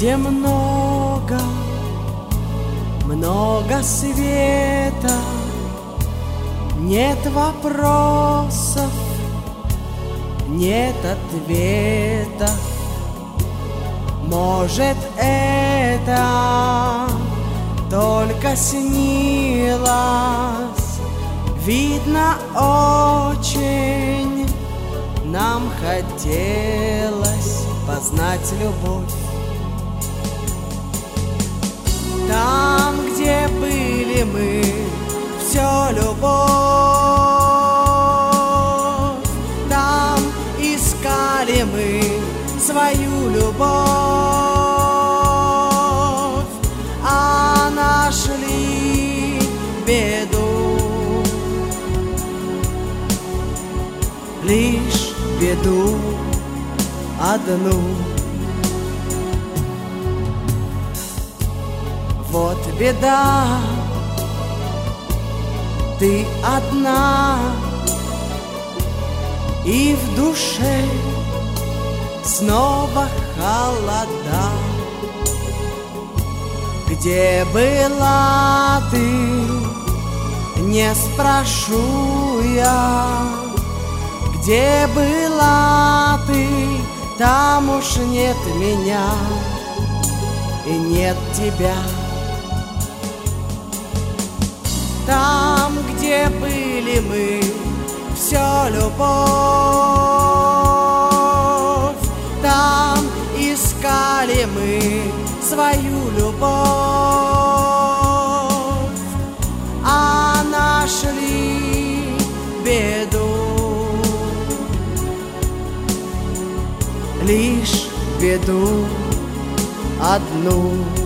где много света, нет вопросов, нет ответов. Может, это только снилось, видно, очень нам хотелось познать любовь. Там, где были мы, все любовь. Там искали мы свою любовь, а нашли беду, лишь беду одну. Вот беда, ты одна, и в душе снова холода. Где была ты, не спрошу я. Где была ты, там уж нет меня и нет тебя. Там, где были мы, все любовь. Там искали мы свою любовь, а нашли беду, лишь беду одну.